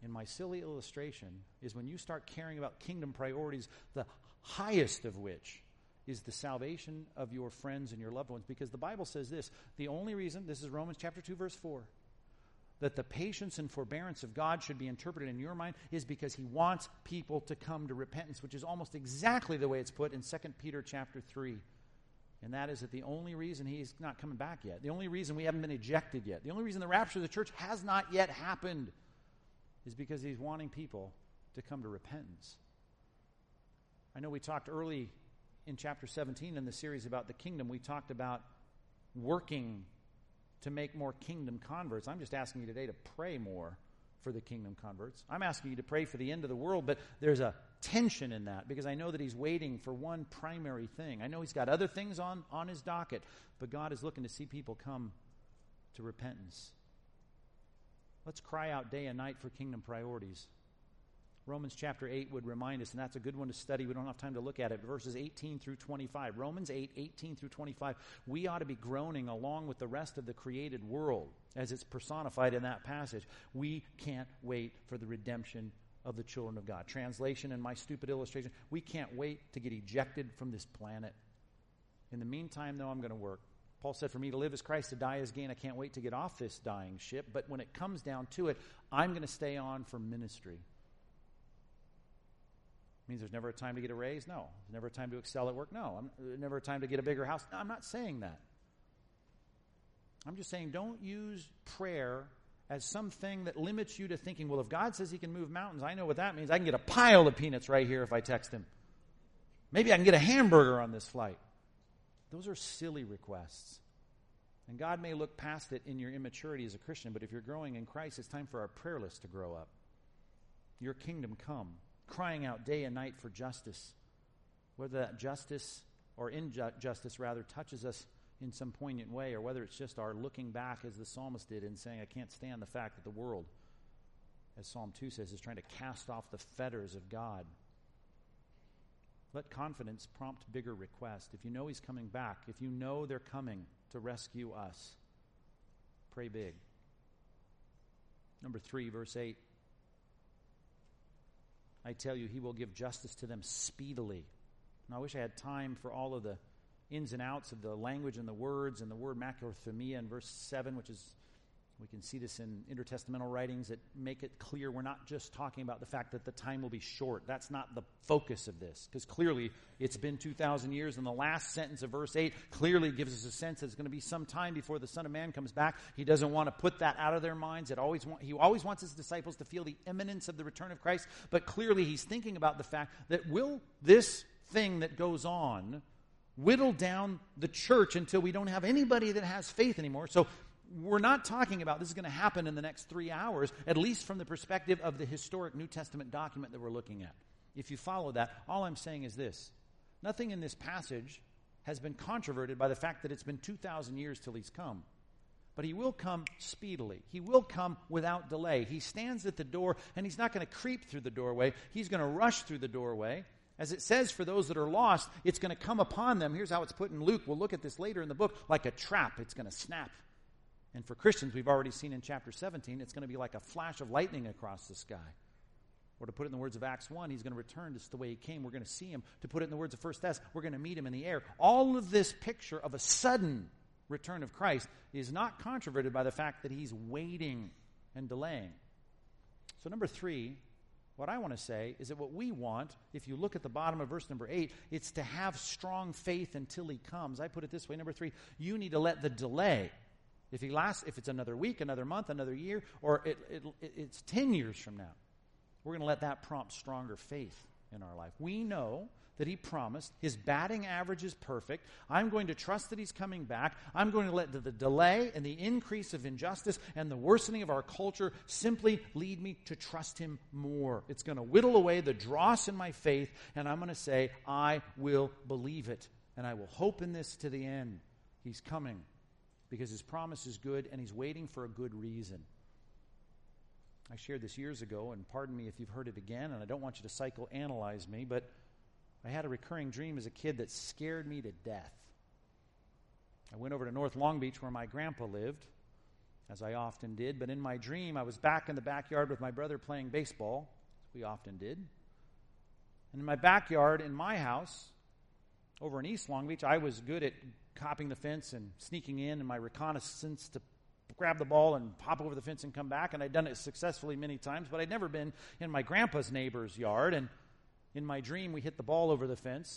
in my silly illustration is when you start caring about kingdom priorities, the highest of which is the salvation of your friends and your loved ones. Because the Bible says this, the only reason, this is Romans chapter two, verse four, that the patience and forbearance of God should be interpreted in your mind is because he wants people to come to repentance, which is almost exactly the way it's put in Second Peter chapter three. And that is that the only reason he's not coming back yet, the only reason we haven't been ejected yet, the only reason the rapture of the church has not yet happened is because he's wanting people to come to repentance. I know we talked early in chapter seventeen in the series about the kingdom. We talked about working to make more kingdom converts. I'm just asking you today to pray more for the kingdom converts. I'm asking you to pray for the end of the world, but there's a tension in that because I know that he's waiting for one primary thing. I know he's got other things on, on his docket, but God is looking to see people come to repentance. Let's cry out day and night for kingdom priorities. Romans chapter eight would remind us, and that's a good one to study. We don't have time to look at it. Verses eighteen through twenty-five. Romans eight, eighteen through twenty-five. We ought to be groaning along with the rest of the created world as it's personified in that passage. We can't wait for the redemption of the children of God. Translation in my stupid illustration, we can't wait to get ejected from this planet. In the meantime, though, I'm going to work. Paul said, for me to live is Christ, to die is gain. I can't wait to get off this dying ship. But when it comes down to it, I'm going to stay on for ministry. Means there's never a time to get a raise? No. There's never a time to excel at work? No. I'm, there's never a time to get a bigger house? No, I'm not saying that. I'm just saying don't use prayer as something that limits you to thinking, well, if God says he can move mountains, I know what that means. I can get a pile of peanuts right here if I text him. Maybe I can get a hamburger on this flight. Those are silly requests. And God may look past it in your immaturity as a Christian, but if you're growing in Christ, it's time for our prayer list to grow up. Your kingdom come. Crying out day and night for justice. Whether that justice or injustice rather touches us in some poignant way, or whether it's just our looking back as the psalmist did and saying, I can't stand the fact that the world, as Psalm two says, is trying to cast off the fetters of God. Let confidence prompt bigger request. If you know he's coming back, if you know they're coming to rescue us, pray big. Number three, verse eight. I tell you, he will give justice to them speedily. And I wish I had time for all of the ins and outs of the language and the words and the word makrothumia in verse seven, which is, we can see this in intertestamental writings that make it clear we're not just talking about the fact that the time will be short. That's not the focus of this, because clearly it's been two thousand years, and the last sentence of verse eight clearly gives us a sense that it's going to be some time before the Son of Man comes back. He doesn't want to put that out of their minds. It always want, he always wants his disciples to feel the imminence of the return of Christ, but clearly he's thinking about the fact that will this thing that goes on whittle down the church until we don't have anybody that has faith anymore. So we're not talking about this is going to happen in the next three hours, at least from the perspective of the historic New Testament document that we're looking at. If you follow that, all I'm saying is this. Nothing in this passage has been controverted by the fact that it's been two thousand years till he's come. But he will come speedily. He will come without delay. He stands at the door, and he's not going to creep through the doorway. He's going to rush through the doorway. As it says, for those that are lost, it's going to come upon them. Here's how it's put in Luke. We'll look at this later in the book. Like a trap, it's going to snap. And for Christians, we've already seen in chapter seventeen, it's going to be like a flash of lightning across the sky. Or to put it in the words of Acts one, he's going to return just the way he came. We're going to see him. To put it in the words of First Thess, we're going to meet him in the air. All of this picture of a sudden return of Christ is not controverted by the fact that he's waiting and delaying. So number three, what I want to say is that what we want, if you look at the bottom of verse number eight, it's to have strong faith until he comes. I put it this way. Number three, you need to let the delay, if he lasts, if it's another week, another month, another year, or it, it, it's ten years from now, we're going to let that prompt stronger faith in our life. We know that he promised. His batting average is perfect. I'm going to trust that he's coming back. I'm going to let the, the delay and the increase of injustice and the worsening of our culture simply lead me to trust him more. It's going to whittle away the dross in my faith, and I'm going to say, I will believe it, and I will hope in this to the end. He's coming because his promise is good, and he's waiting for a good reason. I shared this years ago, and pardon me if you've heard it again, and I don't want you to psychoanalyze me, but I had a recurring dream as a kid that scared me to death. I went over to North Long Beach where my grandpa lived, as I often did. But in my dream, I was back in the backyard with my brother playing baseball, as we often did. And in my backyard, in my house, over in East Long Beach, I was good at hopping the fence and sneaking in in my reconnaissance to grab the ball and hop over the fence and come back. And I'd done it successfully many times, but I'd never been in my grandpa's neighbor's yard. And in my dream, we hit the ball over the fence.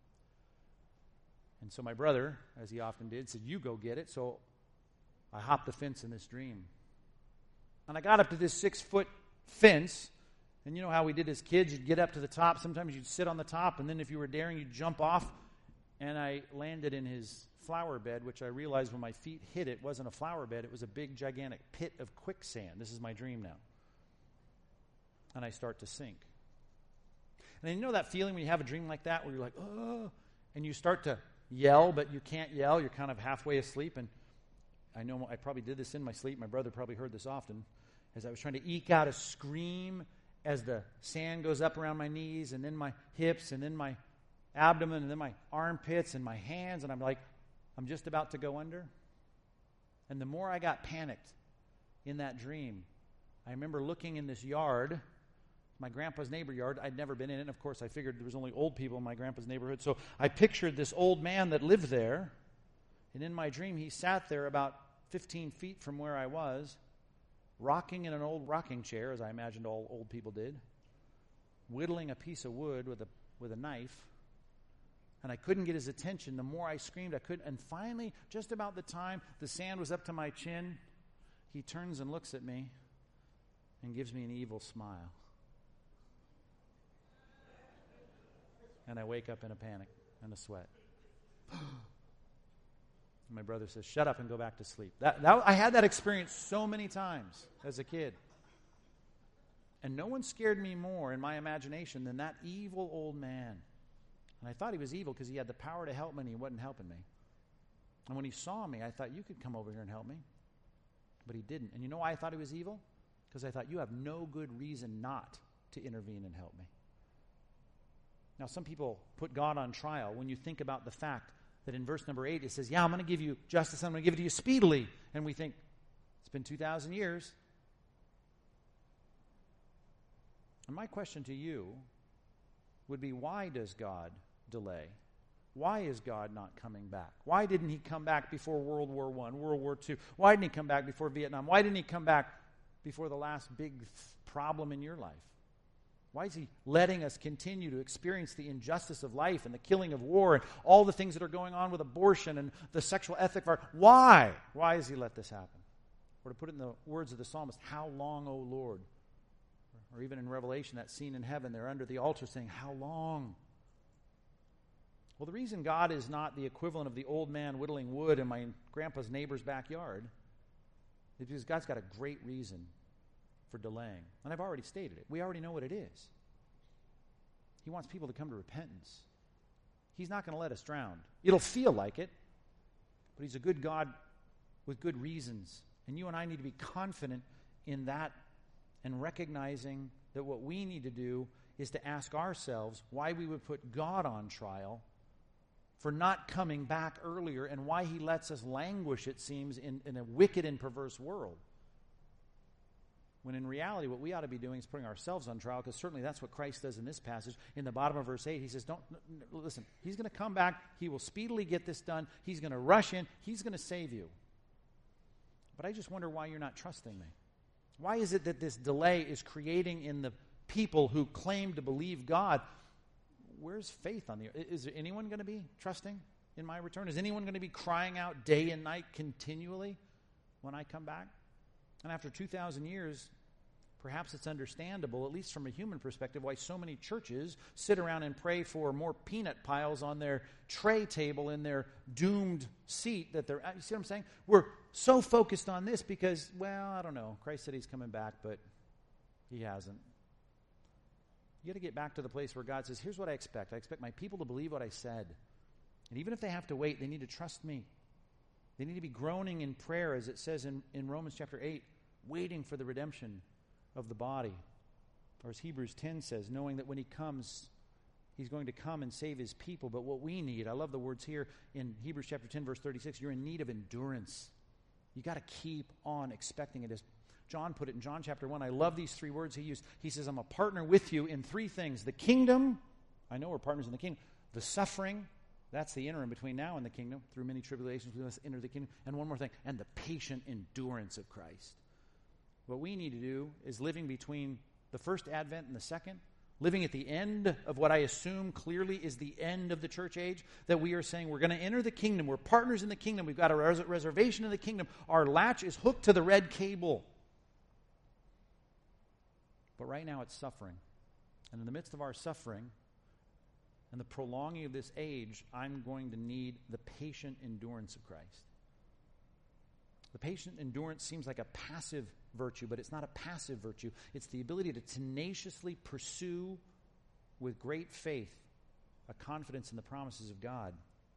And so my brother, as he often did, said, "You go get it." So I hopped the fence in this dream. And I got up to this six-foot fence. And you know how we did as kids? You'd get up to the top. Sometimes you'd sit on the top. And then if you were daring, you'd jump off. And I landed in his flower bed, which I realized when my feet hit it wasn't a flower bed. It was a big, gigantic pit of quicksand. This is my dream now. And I start to sink. And you know that feeling when you have a dream like that where you're like, oh, and you start to yell, but you can't yell. You're kind of halfway asleep. And I know I probably did this in my sleep. My brother probably heard this often as I was trying to eke out a scream as the sand goes up around my knees and then my hips and then my abdomen and then my armpits and my hands. And I'm like, I'm just about to go under. And the more I got panicked in that dream, I remember looking in this yard, my grandpa's neighbor yard. I'd never been in it. And of course, I figured there was only old people in my grandpa's neighborhood. So I pictured this old man that lived there. And in my dream, he sat there about fifteen feet from where I was, rocking in an old rocking chair, as I imagined all old people did, whittling a piece of wood with a with a knife. And I couldn't get his attention. The more I screamed, I couldn't. And finally, just about the time the sand was up to my chin, he turns and looks at me and gives me an evil smile. And I wake up in a panic and a sweat. My brother says, "Shut up and go back to sleep." That, that, I had that experience so many times as a kid. And no one scared me more in my imagination than that evil old man. And I thought he was evil because he had the power to help me and he wasn't helping me. And when he saw me, I thought, you could come over here and help me. But he didn't. And you know why I thought he was evil? Because I thought, you have no good reason not to intervene and help me. Now, some people put God on trial when you think about the fact that in verse number eight, it says, yeah, I'm going to give you justice, I'm going to give it to you speedily. And we think, it's been two thousand years. And my question to you would be, why does God delay? Why is God not coming back? Why didn't he come back before World War One, World War Two? Why didn't he come back before Vietnam? Why didn't he come back before the last big th- problem in your life? Why is he letting us continue to experience the injustice of life and the killing of war and all the things that are going on with abortion and the sexual ethic of our... Why? Why does he let this happen? Or to put it in the words of the psalmist, how long, O Lord? Or even in Revelation, that scene in heaven, they're under the altar saying, how long? Well, the reason God is not the equivalent of the old man whittling wood in my grandpa's neighbor's backyard is because God's got a great reason for delaying. And I've already stated it. We already know what it is. He wants people to come to repentance. He's not going to let us drown. It'll feel like it, but he's a good God with good reasons. And you and I need to be confident in that and recognizing that what we need to do is to ask ourselves why we would put God on trial for not coming back earlier and why he lets us languish, it seems, in, in a wicked and perverse world. When in reality, what we ought to be doing is putting ourselves on trial, because certainly that's what Christ does in this passage. In the bottom of verse eight, he says, "Don't n- n- listen, he's going to come back. He will speedily get this done. He's going to rush in. He's going to save you." But I just wonder why you're not trusting me. Why is it that this delay is creating in the people who claim to believe God? Where's faith on the earth? Is there anyone going to be trusting in my return? Is anyone going to be crying out day and night continually when I come back? And after two thousand years, perhaps it's understandable, at least from a human perspective, why so many churches sit around and pray for more peanut piles on their tray table in their doomed seat that they're, you see what I'm saying? We're so focused on this because, well, I don't know. Christ said he's coming back, but he hasn't. You got to get back to the place where God says, here's what I expect. I expect my people to believe what I said. And even if they have to wait, they need to trust me. They need to be groaning in prayer, as it says in, in Romans chapter eight, waiting for the redemption of the body. Or as Hebrews ten says, knowing that when he comes, he's going to come and save his people. But what we need, I love the words here in Hebrews chapter ten, verse thirty-six, you're in need of endurance. You got to keep on expecting it. As John put it in John chapter one, I love these three words he used. He says, I'm a partner with you in three things. The kingdom, I know we're partners in the kingdom. The suffering, that's the interim between now and the kingdom. Through many tribulations, we must enter the kingdom. And one more thing, and the patient endurance of Christ. What we need to do is living between the first advent and the second, living at the end of what I assume clearly is the end of the church age, that we are saying we're going to enter the kingdom. We're partners in the kingdom. We've got a res- reservation in the kingdom. Our latch is hooked to the red cable. But right now it's suffering. And in the midst of our suffering and the prolonging of this age, I'm going to need the patient endurance of Christ. The patient endurance seems like a passive virtue, but it's not a passive virtue. It's the ability to tenaciously pursue with great faith a confidence in the promises of God.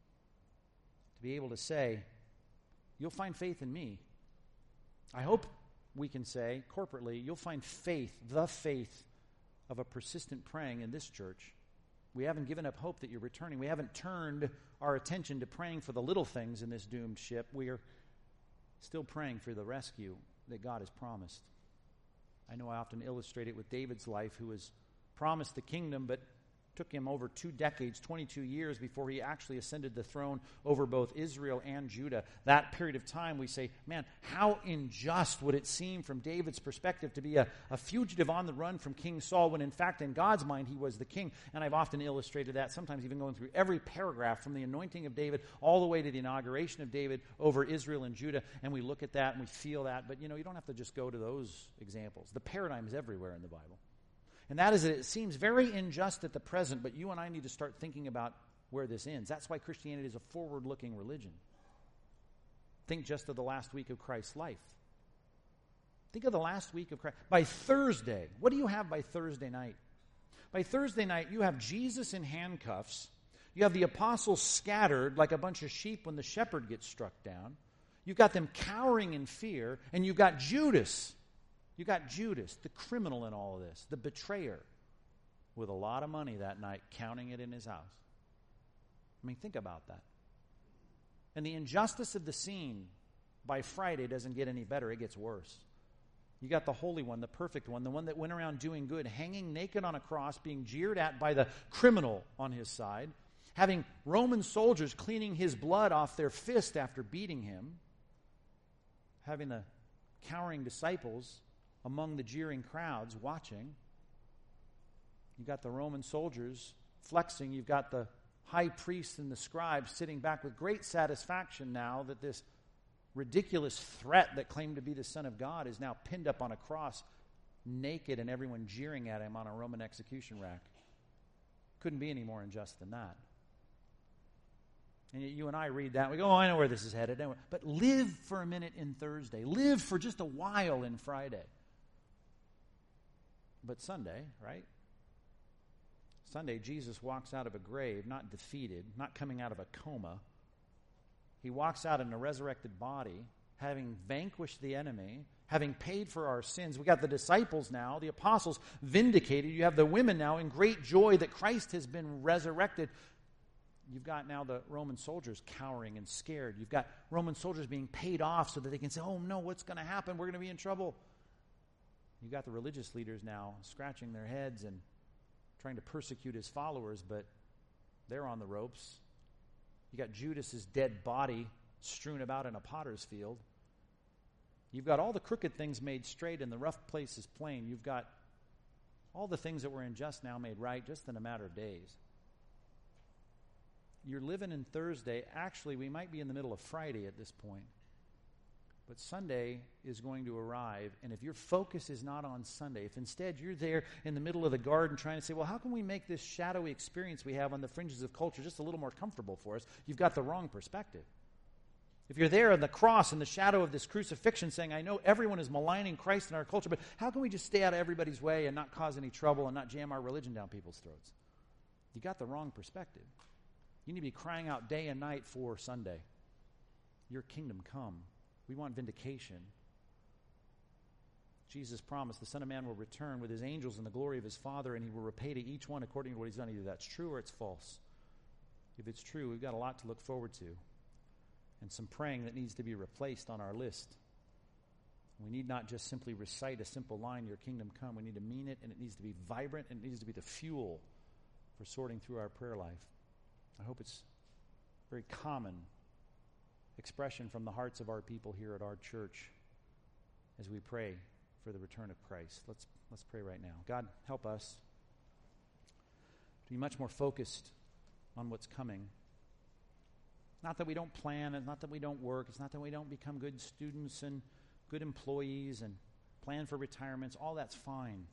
To be able to say, you'll find faith in me. I hope we can say corporately, you'll find faith, the faith of a persistent praying in this church. We haven't given up hope that you're returning. We haven't turned our attention to praying for the little things in this doomed ship. We are still praying for the rescue that God has promised. I know I often illustrate it with David's life, who was promised the kingdom, but took him over two decades, twenty-two years, before he actually ascended the throne over both Israel and Judah. That period of time, we say, man, how unjust would it seem from David's perspective to be a, a fugitive on the run from King Saul, when in fact in God's mind he was the king. And I've often illustrated that, sometimes even going through every paragraph from the anointing of David all the way to the inauguration of David over Israel and Judah, and we look at that and we feel that. But you know, you don't have to just go to those examples. The paradigm is everywhere in the Bible. And that is that it seems very unjust at the present, but you and I need to start thinking about where this ends. That's why Christianity is a forward-looking religion. Think just of the last week of Christ's life. Think of the last week of Christ. By Thursday, what do you have by Thursday night? By Thursday night, you have Jesus in handcuffs. You have the apostles scattered like a bunch of sheep when the shepherd gets struck down. You've got them cowering in fear, and you've got Judas. You got Judas, the criminal in all of this, the betrayer, with a lot of money that night, counting it in his house. I mean, think about that. And the injustice of the scene by Friday doesn't get any better, it gets worse. You got the Holy One, the perfect one, the one that went around doing good, hanging naked on a cross, being jeered at by the criminal on his side, having Roman soldiers cleaning his blood off their fist after beating him, having the cowering disciples among the jeering crowds watching. You've got the Roman soldiers flexing. You've got the high priests and the scribes sitting back with great satisfaction now that this ridiculous threat that claimed to be the Son of God is now pinned up on a cross, naked, and everyone jeering at him on a Roman execution rack. Couldn't be any more unjust than that. And yet you and I read that, and we go, oh, I know where this is headed. But live for a minute in Thursday. Live for just a while in Friday. But Sunday, right? Sunday, Jesus walks out of a grave, not defeated, not coming out of a coma. He walks out in a resurrected body, having vanquished the enemy, having paid for our sins. We got the disciples now, the apostles vindicated. You have the women now in great joy that Christ has been resurrected. You've got now the Roman soldiers cowering and scared. You've got Roman soldiers being paid off so that they can say, oh no, what's going to happen? We're going to be in trouble. You've got the religious leaders now scratching their heads and trying to persecute his followers, but they're on the ropes. You got Judas's dead body strewn about in a potter's field. You've got all the crooked things made straight and the rough places plain. You've got all the things that were unjust now made right just in a matter of days. You're living in Thursday. Actually, we might be in the middle of Friday at this point. But Sunday is going to arrive, and if your focus is not on Sunday, if instead you're there in the middle of the garden trying to say, well, how can we make this shadowy experience we have on the fringes of culture just a little more comfortable for us? You've got the wrong perspective. If you're there on the cross in the shadow of this crucifixion saying, I know everyone is maligning Christ in our culture, but how can we just stay out of everybody's way and not cause any trouble and not jam our religion down people's throats? You got the wrong perspective. You need to be crying out day and night for Sunday. Your kingdom come. We want vindication. Jesus promised the Son of Man will return with his angels in the glory of his Father, and he will repay to each one according to what he's done. Either that's true or it's false. If it's true, we've got a lot to look forward to. and some praying that needs to be replaced on our list. We need not just simply recite a simple line, your kingdom come. We need to mean it, and it needs to be vibrant, and it needs to be the fuel for sorting through our prayer life. I hope it's a very common expression from the hearts of our people here at our church as we pray for the return of Christ. Let's let's pray right now. God, help us to be much more focused on what's coming. Not that we don't plan, it's not that we don't work, it's not that we don't become good students and good employees and plan for retirements. All that's fine.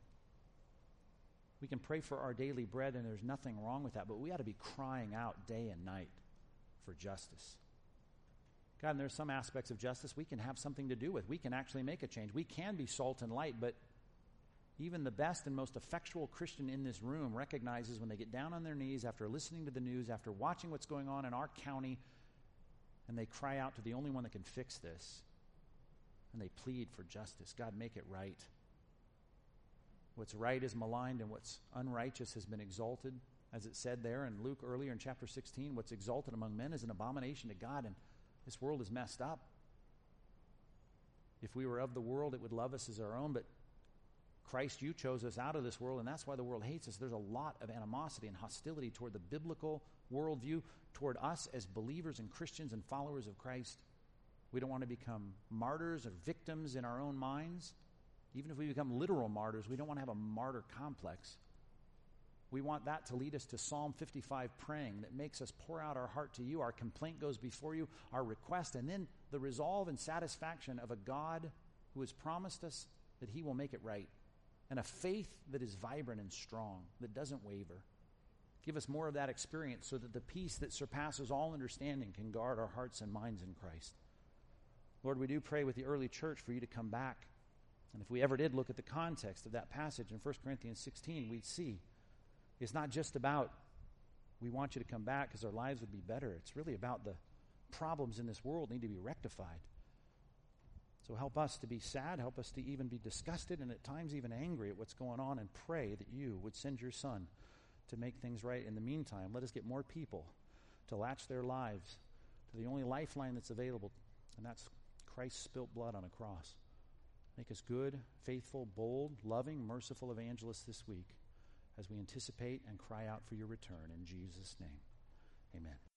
We can pray for our daily bread, and there's nothing wrong with that, but we ought to be crying out day and night for justice. God, and there's some aspects of justice we can have something to do with. We can actually make a change. We can be salt and light, but even the best and most effectual Christian in this room recognizes when they get down on their knees after listening to the news, after watching what's going on in our county, and they cry out to the only one that can fix this, and they plead for justice. God, make it right. What's right is maligned, and what's unrighteous has been exalted. As it said there in Luke earlier in chapter sixteen, what's exalted among men is an abomination to God, and this world is messed up. If we were of the world, it would love us as our own, but Christ, you chose us out of this world, and that's why the world hates us. There's a lot of animosity and hostility toward the biblical worldview, toward us as believers and Christians and followers of Christ. We don't want to become martyrs or victims in our own minds. Even if we become literal martyrs, we don't want to have a martyr complex. We want that to lead us to Psalm fifty-five praying that makes us pour out our heart to you. Our complaint goes before you, our request, and then the resolve and satisfaction of a God who has promised us that he will make it right, and a faith that is vibrant and strong, that doesn't waver. Give us more of that experience so that the peace that surpasses all understanding can guard our hearts and minds in Christ. Lord, we do pray with the early church for you to come back. And if we ever did look at the context of that passage in First Corinthians sixteen, we'd see it's not just about we want you to come back because our lives would be better. It's really about the problems in this world need to be rectified. So help us to be sad, help us to even be disgusted and at times even angry at what's going on, and pray that you would send your Son to make things right. In the meantime, let us get more people to latch their lives to the only lifeline that's available, and that's Christ's spilt blood on a cross. Make us good, faithful, bold, loving, merciful evangelists this week as we anticipate and cry out for your return. In Jesus' name, amen.